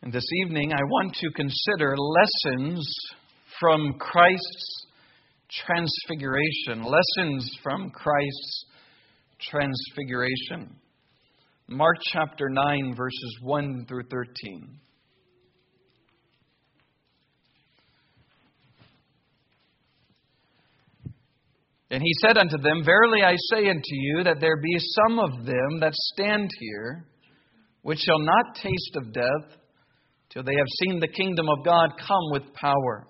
And this evening I want to consider lessons from Christ's transfiguration. Lessons from Christ's transfiguration. Mark chapter 9, verses 1 through 13. And he said unto them, Verily I say unto you, that there be some of them that stand here, which shall not taste of death, till they have seen the kingdom of God come with power.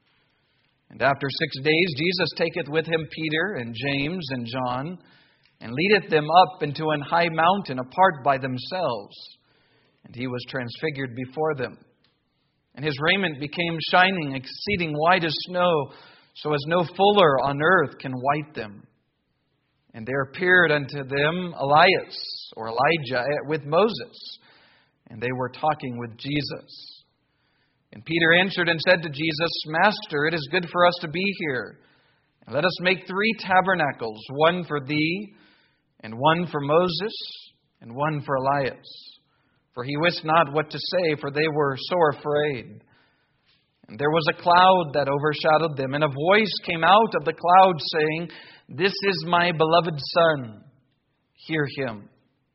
And after 6 days Jesus taketh with him Peter and James and John, and leadeth them up into an high mountain apart by themselves. And he was transfigured before them. And his raiment became shining, exceeding white as snow, so as no fuller on earth can white them. And there appeared unto them Elias, or Elijah, with Moses. And they were talking with Jesus. And Peter answered and said to Jesus, Master, it is good for us to be here. And let us make 3 tabernacles, one for thee, and one for Moses, and one for Elias. For he wist not what to say, for they were sore afraid. And there was a cloud that overshadowed them, and a voice came out of the cloud, saying, This is my beloved Son, hear him.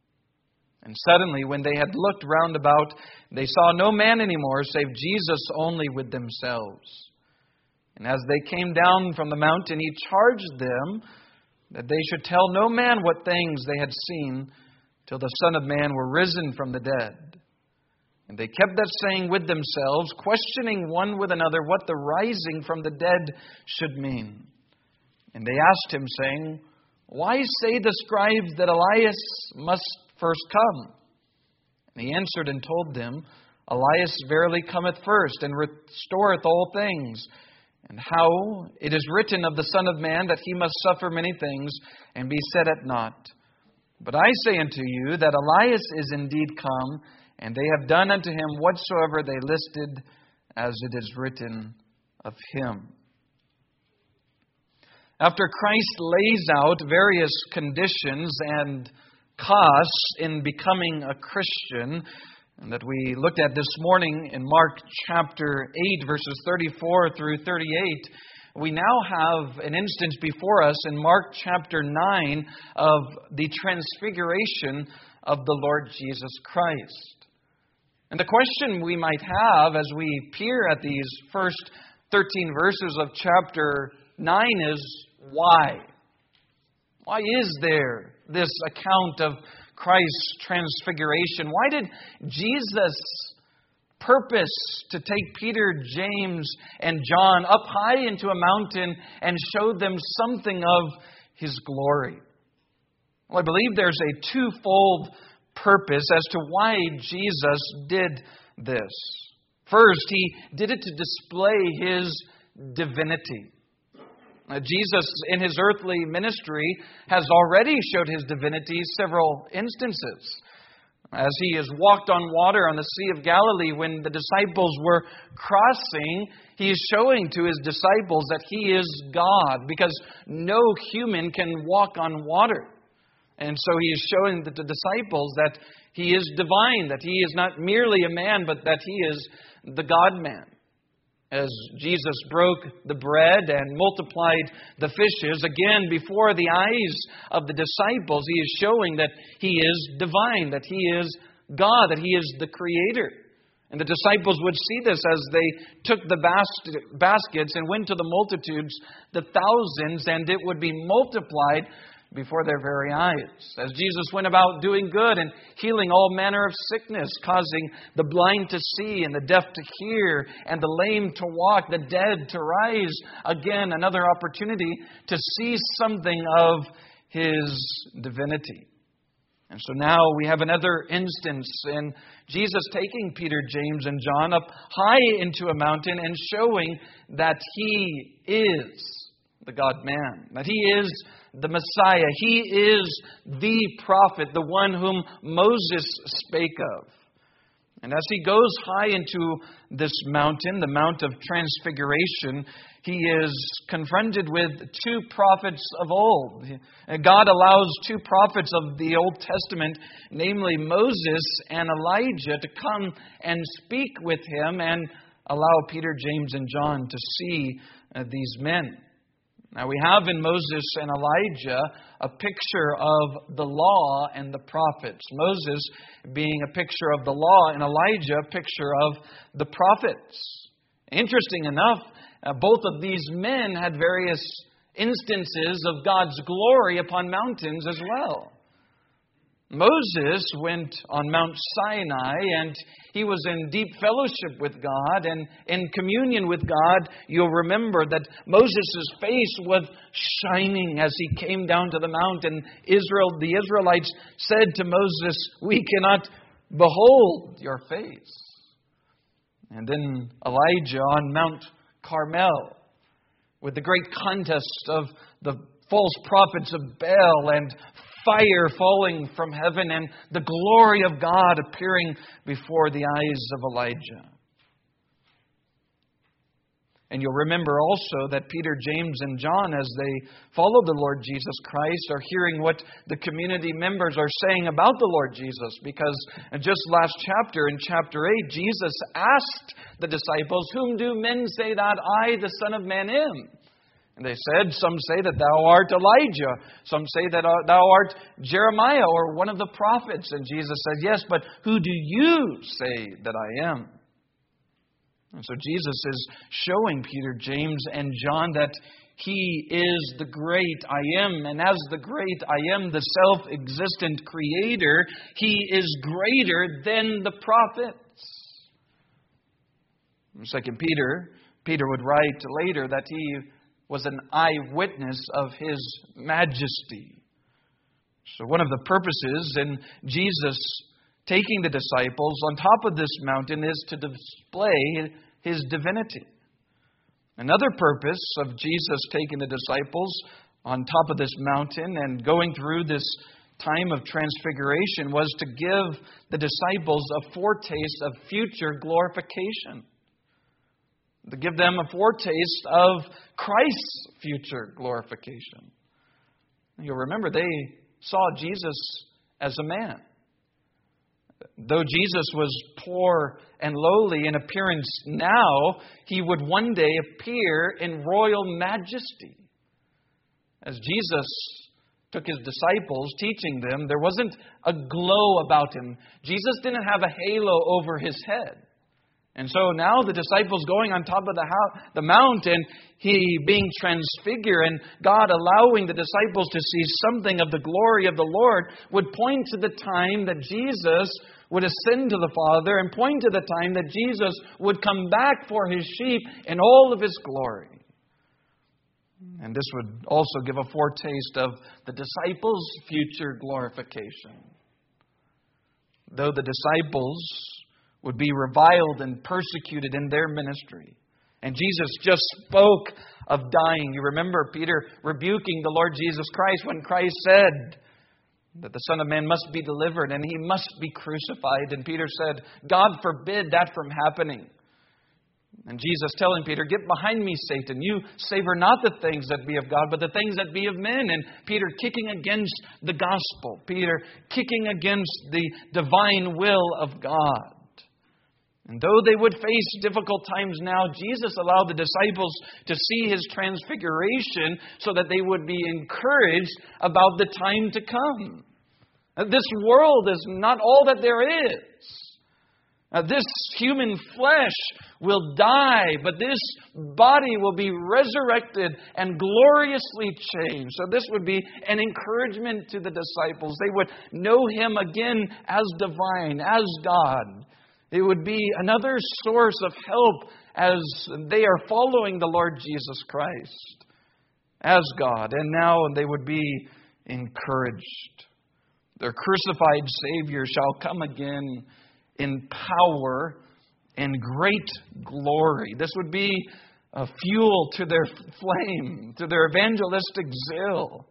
And suddenly, when they had looked round about, they saw no man anymore, save Jesus only with themselves. And as they came down from the mountain, he charged them that they should tell no man what things they had seen, till the Son of Man were risen from the dead. And they kept that saying with themselves, questioning one with another what the rising from the dead should mean. And they asked him, saying, Why say the scribes that Elias must first come? And he answered and told them, Elias verily cometh first, and restoreth all things. And how it is written of the Son of Man that he must suffer many things, and be set at naught. But I say unto you that Elias is indeed come, and they have done unto him whatsoever they listed, as it is written of him. After Christ lays out various conditions and costs in becoming a Christian, and that we looked at this morning in Mark chapter 8, verses 34 through 38, we now have an instance before us in Mark chapter 9 of the transfiguration of the Lord Jesus Christ. And the question we might have as we peer at these first 13 verses of chapter 9 is, why? Why is there this account of Christ's transfiguration? Why did Jesus purpose to take Peter, James, and John up high into a mountain and show them something of His glory? Well, I believe there's a twofold purpose as to why Jesus did this. First, He did it to display His divinity. Jesus, in His earthly ministry, has already showed His divinity several instances. As He has walked on water on the Sea of Galilee when the disciples were crossing, He is showing to His disciples that He is God, because no human can walk on water. And so He is showing the disciples that He is divine, that He is not merely a man, but that He is the God-man. As Jesus broke the bread and multiplied the fishes, again, before the eyes of the disciples, He is showing that He is divine, that He is God, that He is the Creator. And the disciples would see this as they took the baskets and went to the multitudes, the thousands, and it would be multiplied before their very eyes. As Jesus went about doing good and healing all manner of sickness, causing the blind to see and the deaf to hear and the lame to walk, the dead to rise. Again, another opportunity to see something of His divinity. And so now we have another instance in Jesus taking Peter, James, and John up high into a mountain and showing that He is the God-man, that He is the Messiah. He is the prophet, the one whom Moses spake of. And as He goes high into this mountain, the Mount of Transfiguration, he is confronted with two prophets of old. God allows two prophets of the Old Testament, namely Moses and Elijah, to come and speak with him and allow Peter, James, and John to see these men. Now we have in Moses and Elijah a picture of the law and the prophets. Moses being a picture of the law, and Elijah a picture of the prophets. Interesting enough, both of these men had various instances of God's glory upon mountains as well. Moses went on Mount Sinai, and he was in deep fellowship with God and in communion with God. You'll remember that Moses' face was shining as he came down to the mount, and the Israelites said to Moses, "We cannot behold your face." And then Elijah on Mount Carmel, with the great contest of the false prophets of Baal and fire falling from heaven and the glory of God appearing before the eyes of Elijah. And you'll remember also that Peter, James, and John, as they follow the Lord Jesus Christ, are hearing what the community members are saying about the Lord Jesus. Because just last chapter, in chapter 8, Jesus asked the disciples, "Whom do men say that I, the Son of Man, am?" And they said, "Some say that thou art Elijah. Some say that thou art Jeremiah or one of the prophets." And Jesus said, "Yes, but who do you say that I am?" And so Jesus is showing Peter, James, and John that He is the great I am. And as the great I am, the self-existent Creator, He is greater than the prophets. In 2 Peter would write later that he was an eyewitness of His majesty. So one of the purposes in Jesus taking the disciples on top of this mountain is to display His divinity. Another purpose of Jesus taking the disciples on top of this mountain and going through this time of transfiguration was to give the disciples a foretaste of future glorification. To give them a foretaste of Christ's future glorification. You'll remember they saw Jesus as a man. Though Jesus was poor and lowly in appearance now, He would one day appear in royal majesty. As Jesus took His disciples, teaching them, there wasn't a glow about Him. Jesus didn't have a halo over His head. And so now the disciples going on top of the mountain, He being transfigured and God allowing the disciples to see something of the glory of the Lord would point to the time that Jesus would ascend to the Father and point to the time that Jesus would come back for His sheep in all of His glory. And this would also give a foretaste of the disciples' future glorification. Though the disciples would be reviled and persecuted in their ministry. And Jesus just spoke of dying. You remember Peter rebuking the Lord Jesus Christ when Christ said that the Son of Man must be delivered and He must be crucified. And Peter said, "God forbid that from happening." And Jesus telling Peter, "Get behind me, Satan. You savor not the things that be of God, but the things that be of men." And Peter kicking against the gospel. Peter kicking against the divine will of God. And though they would face difficult times now, Jesus allowed the disciples to see His transfiguration so that they would be encouraged about the time to come. This world is not all that there is. This human flesh will die, but this body will be resurrected and gloriously changed. So this would be an encouragement to the disciples. They would know Him again as divine, as God. It would be another source of help as they are following the Lord Jesus Christ as God. And now they would be encouraged. Their crucified Savior shall come again in power and great glory. This would be a fuel to their flame, to their evangelistic zeal.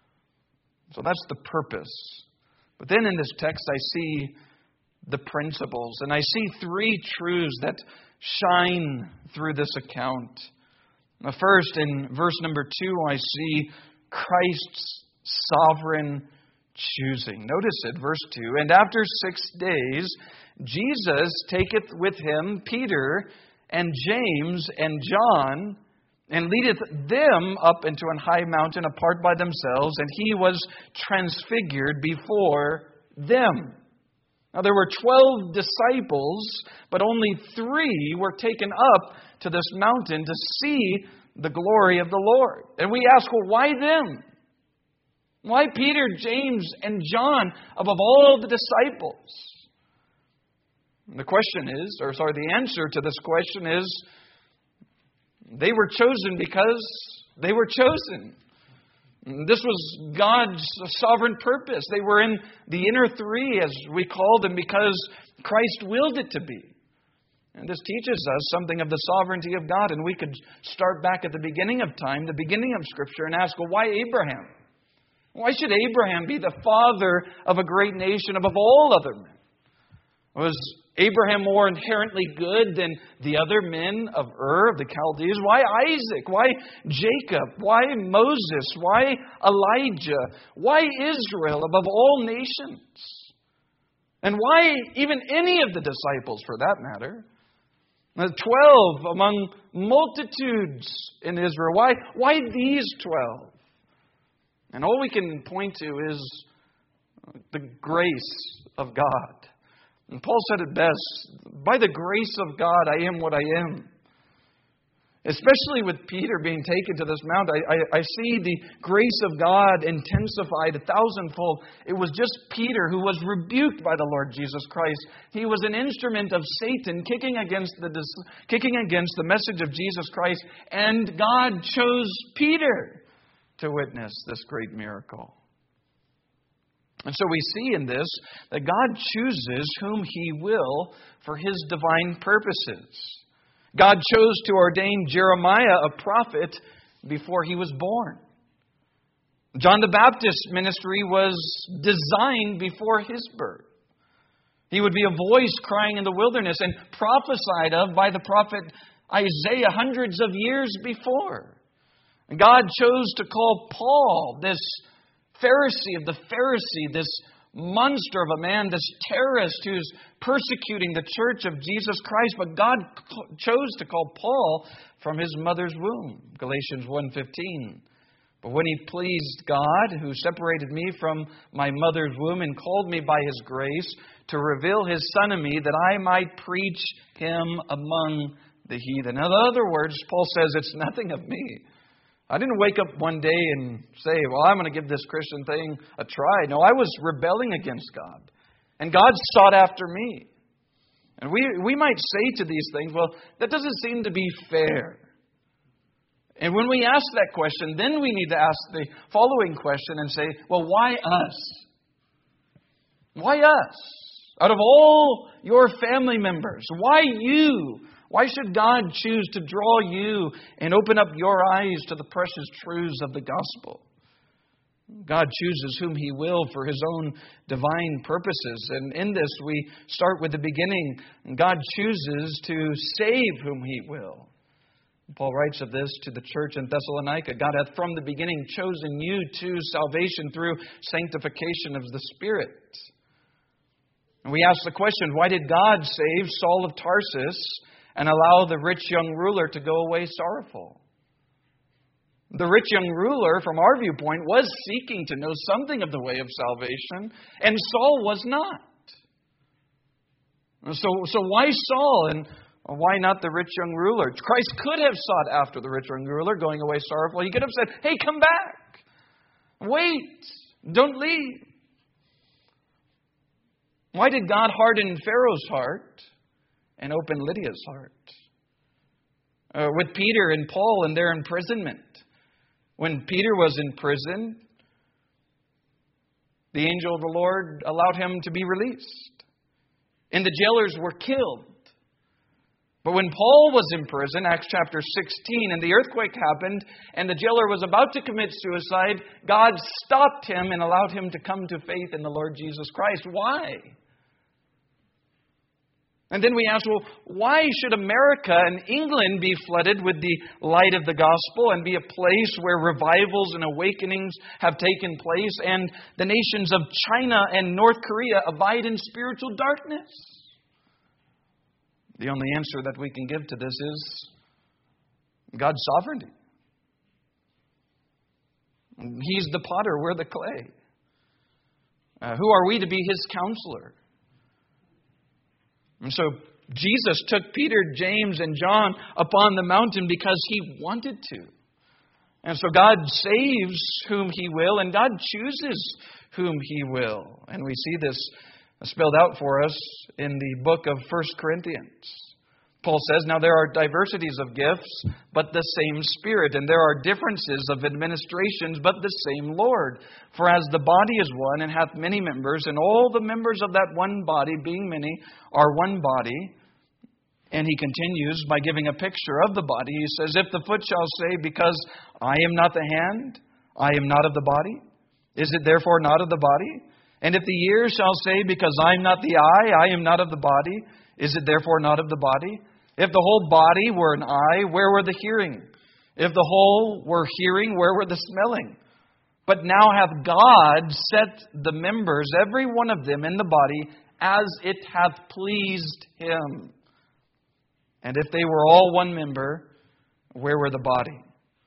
So that's the purpose. But then in this text I see the principles. And I see three truths that shine through this account. First, in verse number 2, I see Christ's sovereign choosing. Notice it, verse 2. And after 6 days, Jesus taketh with him Peter and James and John, and leadeth them up into an high mountain apart by themselves, and he was transfigured before them. Now there were 12 disciples, but only 3 were taken up to this mountain to see the glory of the Lord. And we ask, well, why them? Why Peter, James, and John above all the disciples? And the answer to this question is, they were chosen because they were chosen. This was God's sovereign purpose. They were in the inner 3, as we call them, because Christ willed it to be. And this teaches us something of the sovereignty of God. And we could start back at the beginning of time, the beginning of Scripture, and ask, well, why Abraham? Why should Abraham be the father of a great nation above all other men? Was Abraham more inherently good than the other men of Ur, of the Chaldees? Why Isaac? Why Jacob? Why Moses? Why Elijah? Why Israel above all nations? And why even any of the disciples, for that matter? 12 among multitudes in Israel. Why these 12? And all we can point to is the grace of God. And Paul said it best, by the grace of God, I am what I am. Especially with Peter being taken to this mount, I see the grace of God intensified 1,000-fold. It was just Peter who was rebuked by the Lord Jesus Christ. He was an instrument of Satan kicking against the message of Jesus Christ. And God chose Peter to witness this great miracle. And so we see in this that God chooses whom He will for His divine purposes. God chose to ordain Jeremiah a prophet before he was born. John the Baptist's ministry was designed before his birth. He would be a voice crying in the wilderness and prophesied of by the prophet Isaiah hundreds of years before. And God chose to call Paul, this Pharisee of the Pharisee, this monster of a man, this terrorist who's persecuting the church of Jesus Christ. But God chose to call Paul from his mother's womb. Galatians 1:15. But when He pleased God, who separated me from my mother's womb and called me by His grace to reveal His Son in me, that I might preach Him among the heathen. In other words, Paul says, it's nothing of me. I didn't wake up one day and say, well, I'm going to give this Christian thing a try. No, I was rebelling against God. And God sought after me. And we might say to these things, well, that doesn't seem to be fair. And when we ask that question, then we need to ask the following question and say, well, why us? Why us? Out of all your family members, why you? Why should God choose to draw you and open up your eyes to the precious truths of the gospel? God chooses whom He will for His own divine purposes. And in this we start with the beginning. God chooses to save whom He will. Paul writes of this to the church in Thessalonica. God hath from the beginning chosen you to salvation through sanctification of the Spirit. And we ask the question, why did God save Saul of Tarsus and allow the rich young ruler to go away sorrowful? The rich young ruler, from our viewpoint, was seeking to know something of the way of salvation, and Saul was not. So why Saul, and why not the rich young ruler? Christ could have sought after the rich young ruler, going away sorrowful. He could have said, hey, come back. Wait. Don't leave. Why did God harden Pharaoh's heart and open Lydia's heart? With Peter and Paul in their imprisonment. When Peter was in prison, the angel of the Lord allowed him to be released. And the jailers were killed. But when Paul was in prison, Acts chapter 16, and the earthquake happened, and the jailer was about to commit suicide, God stopped him and allowed him to come to faith in the Lord Jesus Christ. Why? And then we ask, well, why should America and England be flooded with the light of the gospel and be a place where revivals and awakenings have taken place, and the nations of China and North Korea abide in spiritual darkness? The only answer that we can give to this is God's sovereignty. He's the potter, we're the clay. Who are we to be His counselor? And so Jesus took Peter, James, and John up on the mountain because He wanted to. And so God saves whom He will, and God chooses whom He will. And we see this spelled out for us in the book of 1 Corinthians. Paul says, now there are diversities of gifts, but the same Spirit. And there are differences of administrations, but the same Lord. For as the body is one, and hath many members, and all the members of that one body, being many, are one body. And he continues by giving a picture of the body. He says, if the foot shall say, because I am not the hand, I am not of the body, is it therefore not of the body? And if the ear shall say, because I am not the eye, I am not of the body, is it therefore not of the body? If the whole body were an eye, where were the hearing? If the whole were hearing, where were the smelling? But now hath God set the members, every one of them, in the body, as it hath pleased Him. And if they were all one member, where were the body?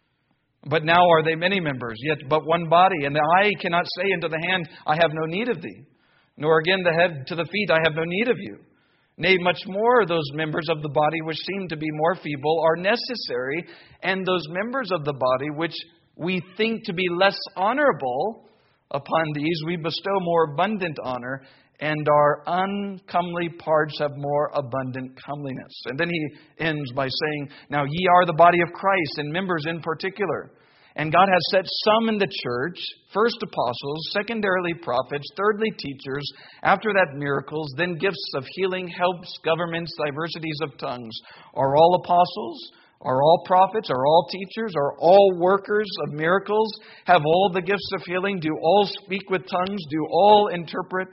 But now are they many members, yet but one body. And the eye cannot say unto the hand, I have no need of thee. Nor again the head to the feet, I have no need of you. Nay, much more those members of the body which seem to be more feeble are necessary, and those members of the body which we think to be less honorable, upon these we bestow more abundant honor, and our uncomely parts have more abundant comeliness. And then he ends by saying, now ye are the body of Christ, and members in particular. And God has set some in the church, first apostles, secondarily prophets, thirdly teachers, after that miracles, then gifts of healing, helps, governments, diversities of tongues. Are all apostles? Are all prophets? Are all teachers? Are all workers of miracles? Have all the gifts of healing? Do all speak with tongues? Do all interpret?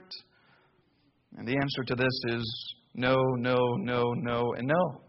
And the answer to this is no, no, no, no, and no.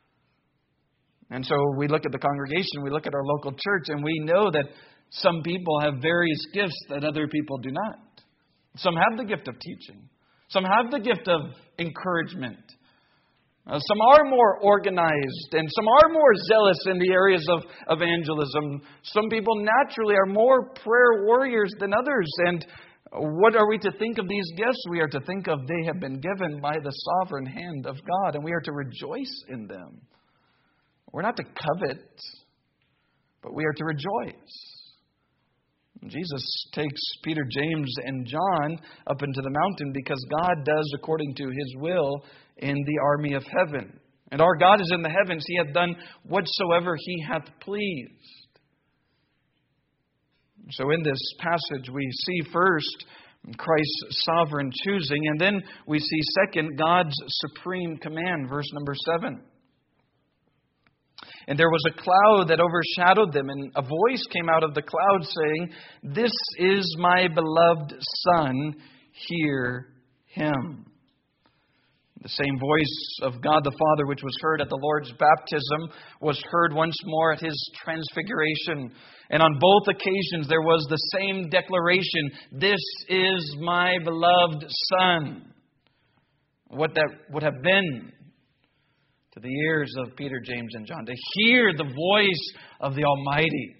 And so we look at the congregation, we look at our local church, and we know that some people have various gifts that other people do not. Some have the gift of teaching. Some have the gift of encouragement. Some are more organized, and some are more zealous in the areas of evangelism. Some people naturally are more prayer warriors than others. And what are we to think of these gifts? We are to think of they have been given by the sovereign hand of God, and we are to rejoice in them. We're not to covet, but we are to rejoice. Jesus takes Peter, James, and John up into the mountain because God does according to His will in the army of heaven. And our God is in the heavens. He hath done whatsoever He hath pleased. So in this passage we see first Christ's sovereign choosing, and then we see second God's supreme command. Verse number 7. And there was a cloud that overshadowed them, and a voice came out of the cloud saying, This is my beloved Son, hear Him. The same voice of God the Father which was heard at the Lord's baptism was heard once more at His transfiguration. And on both occasions there was the same declaration, This is my beloved Son. What that would have been to the ears of Peter, James, and John, to hear the voice of the Almighty.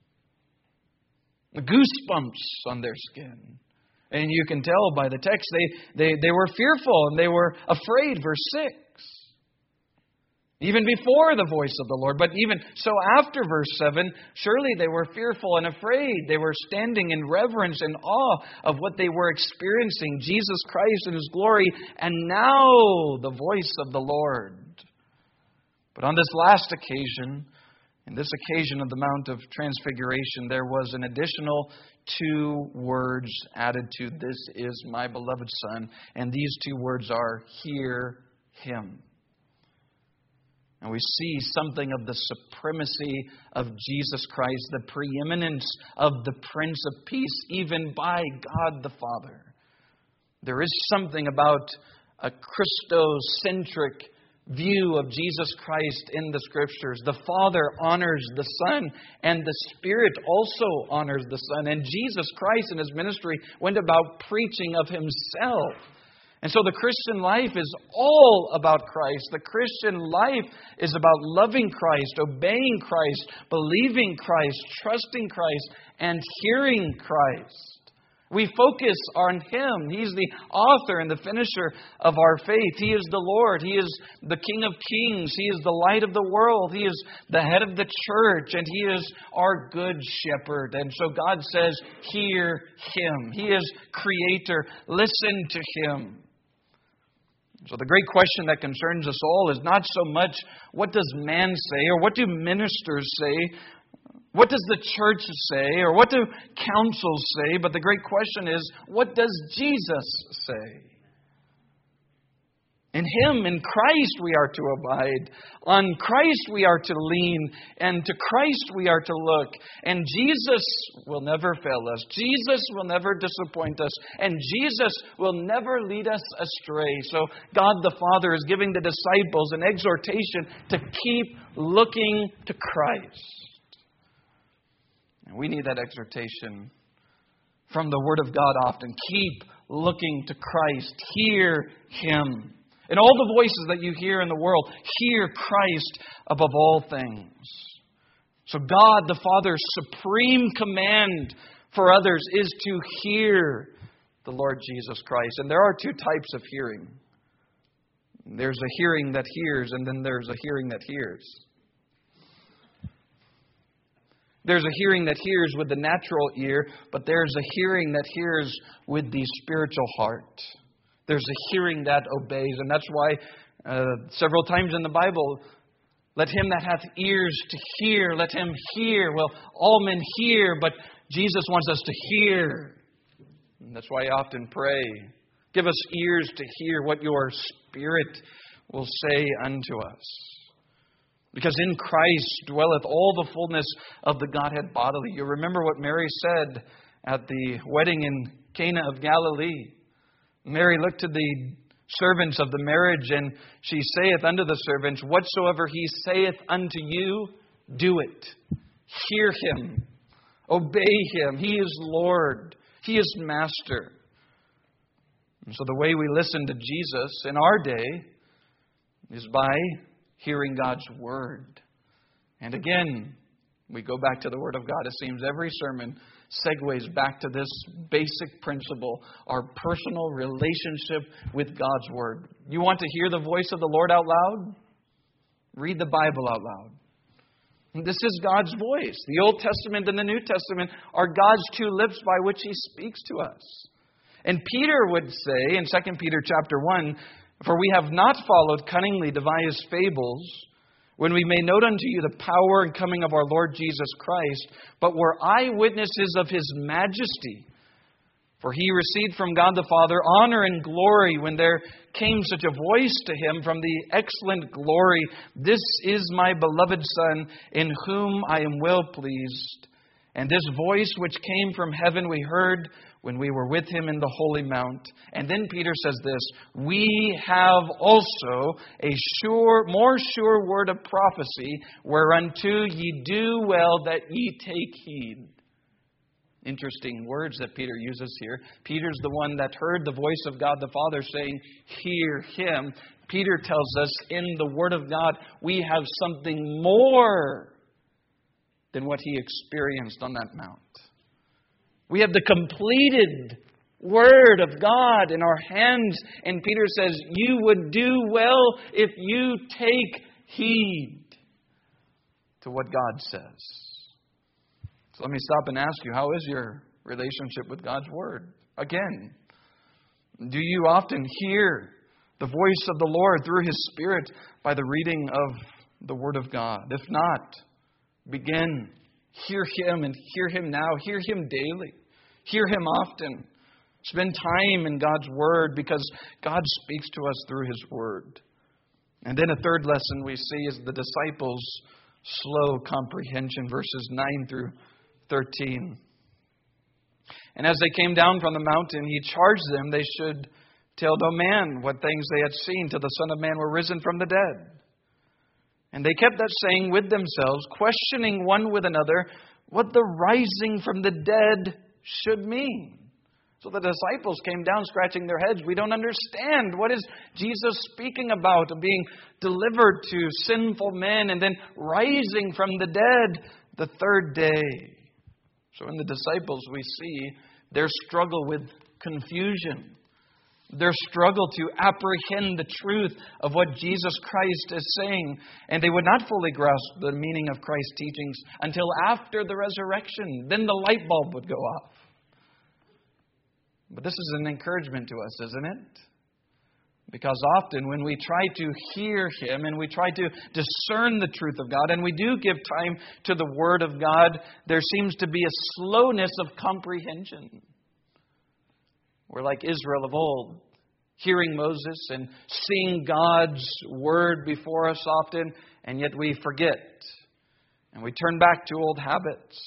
The goosebumps on their skin. And you can tell by the text, they were fearful and they were afraid. Verse 6. Even before the voice of the Lord. But even so after verse 7, surely they were fearful and afraid. They were standing in reverence and awe of what they were experiencing. Jesus Christ in His glory. And now the voice of the Lord. But on this last occasion, in this occasion of the Mount of Transfiguration, there was an additional 2 words added to This is my beloved Son. And these 2 words are, Hear Him. And we see something of the supremacy of Jesus Christ, the preeminence of the Prince of Peace, even by God the Father. There is something about a Christocentric view of Jesus Christ in the Scriptures. The Father honors the Son, and the Spirit also honors the Son. And Jesus Christ in His ministry went about preaching of Himself. And so the Christian life is all about Christ. The Christian life is about loving Christ, obeying Christ, believing Christ, trusting Christ, and hearing Christ. We focus on Him. He's the author and the finisher of our faith. He is the Lord. He is the King of Kings. He is the light of the world. He is the head of the church, and He is our good shepherd. And so God says, hear Him. He is Creator. Listen to Him. So the great question that concerns us all is not so much what does man say or what do ministers say, what does the church say or what do councils say, but the great question is, what does Jesus say? In Him, in Christ, we are to abide. On Christ we are to lean. And to Christ we are to look. And Jesus will never fail us. Jesus will never disappoint us. And Jesus will never lead us astray. So God the Father is giving the disciples an exhortation to keep looking to Christ. And we need that exhortation from the Word of God often. Keep looking to Christ. Hear Him. In all the voices that you hear in the world, hear Christ above all things. So God the Father's supreme command for others is to hear the Lord Jesus Christ. And there are two types of hearing. There's a hearing that hears, and then there's a hearing that hears. There's a hearing that hears with the natural ear, but there's a hearing that hears with the spiritual heart. There's a hearing that obeys. And that's why several times in the Bible, let him that hath ears to hear, let him hear. Well, all men hear, but Jesus wants us to hear. And that's why I often pray, give us ears to hear what your Spirit will say unto us. Because in Christ dwelleth all the fullness of the Godhead bodily. You remember what Mary said at the wedding in Cana of Galilee. Mary looked to the servants of the marriage, and she saith unto the servants, whatsoever He saith unto you, do it. Hear Him. Obey Him. He is Lord. He is Master. And so the way we listen to Jesus in our day is by hearing God's Word. And again, we go back to the Word of God. It seems every sermon segues back to this basic principle, our personal relationship with God's Word. You want to hear the voice of the Lord out loud? Read the Bible out loud. This is God's voice. The Old Testament and the New Testament are God's two lips by which He speaks to us. And Peter would say in 2 Peter chapter 1, for we have not followed cunningly devised fables, when we made known unto you the power and coming of our Lord Jesus Christ, but were eyewitnesses of His majesty. For He received from God the Father honor and glory when there came such a voice to Him from the excellent glory, this is my beloved Son, in whom I am well pleased. And this voice which came from heaven we heard when we were with Him in the holy mount. And then Peter says this, we have also a more sure word of prophecy, whereunto ye do well that ye take heed. Interesting words that Peter uses here. Peter's the one that heard the voice of God the Father saying, hear Him. Peter tells us in the Word of God, we have something more than what he experienced on that mount. We have the completed Word of God in our hands. And Peter says, you would do well if you take heed to what God says. So let me stop and ask you, how is your relationship with God's Word? Again, do you often hear the voice of the Lord through His Spirit by the reading of the Word of God? If not, begin. Hear Him and hear Him now. Hear Him daily. Hear Him often. Spend time in God's Word because God speaks to us through His Word. And then a third lesson we see is the disciples' slow comprehension, verses 9 through 13. And as they came down from the mountain, He charged them they should tell no man what things they had seen till the Son of Man were risen from the dead. And they kept that saying with themselves, questioning one with another what the rising from the dead should mean. So the disciples came down scratching their heads. We don't understand. What is Jesus speaking about? Being delivered to sinful men and then rising from the dead the third day. So in the disciples we see their struggle with confusion. Their struggle to apprehend the truth of what Jesus Christ is saying. And they would not fully grasp the meaning of Christ's teachings until after the resurrection. Then the light bulb would go off. But this is an encouragement to us, isn't it? Because often when we try to hear Him and we try to discern the truth of God and we do give time to the Word of God, there seems to be a slowness of comprehension. We're like Israel of old, hearing Moses and seeing God's Word before us often, and yet we forget. And we turn back to old habits.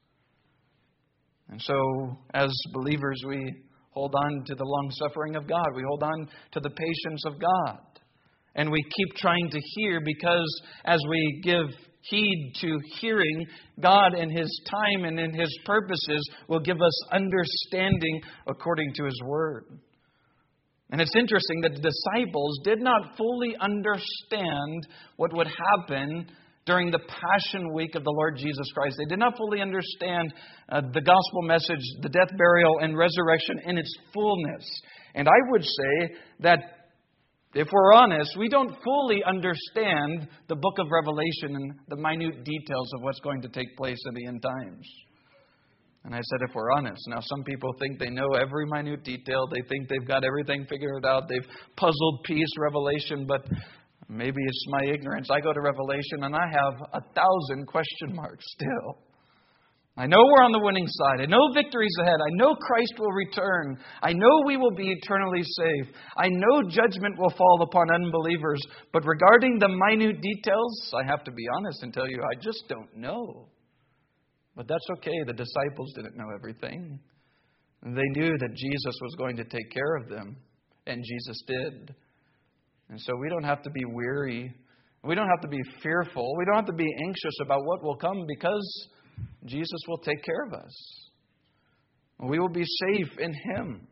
And so, as believers, we hold on to the long-suffering of God. We hold on to the patience of God. And we keep trying to hear because as we give heed to hearing, God in His time and in His purposes will give us understanding according to His Word. And it's interesting that the disciples did not fully understand what would happen during the Passion Week of the Lord Jesus Christ. They did not fully understand the gospel message, the death, burial, and resurrection in its fullness. And I would say that if we're honest, we don't fully understand the book of Revelation and the minute details of what's going to take place in the end times. And I said, if we're honest. Now, some people think they know every minute detail. They think they've got everything figured out. They've puzzled piece Revelation, but maybe it's my ignorance. I go to Revelation and I have 1,000 question marks still. I know we're on the winning side. I know victory's ahead. I know Christ will return. I know we will be eternally safe. I know judgment will fall upon unbelievers. But regarding the minute details, I have to be honest and tell you, I just don't know. But that's okay. The disciples didn't know everything. They knew that Jesus was going to take care of them. And Jesus did. And so we don't have to be weary. We don't have to be fearful. We don't have to be anxious about what will come because Jesus will take care of us. We will be safe in Him.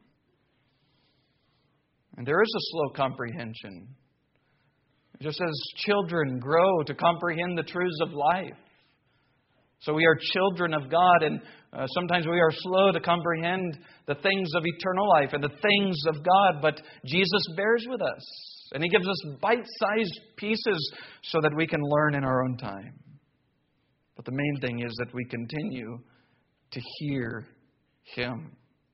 And there is a slow comprehension. Just as children grow to comprehend the truths of life. So we are children of God, and sometimes we are slow to comprehend the things of eternal life and the things of God, but Jesus bears with us. And He gives us bite-sized pieces so that we can learn in our own time. But the main thing is that we continue to hear Him.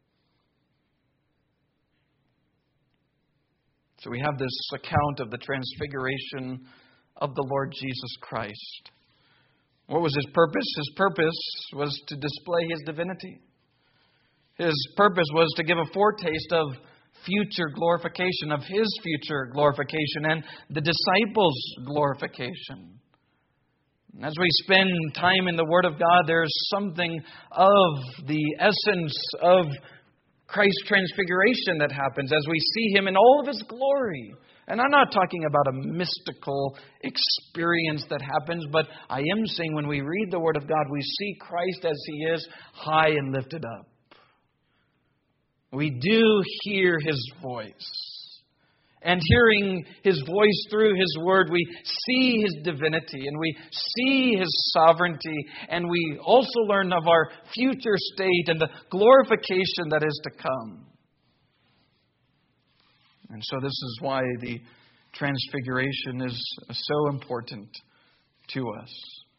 So we have this account of the transfiguration of the Lord Jesus Christ. What was His purpose? His purpose was to display His divinity. His purpose was to give a foretaste of future glorification, of His future glorification and the disciples' glorification. As we spend time in the Word of God, there's something of the essence of Christ's transfiguration that happens as we see Him in all of His glory. And I'm not talking about a mystical experience that happens, but I am saying when we read the Word of God, we see Christ as He is, high and lifted up. We do hear His voice. And hearing His voice through His Word, we see His divinity and we see His sovereignty. And we also learn of our future state and the glorification that is to come. And so this is why the transfiguration is so important to us.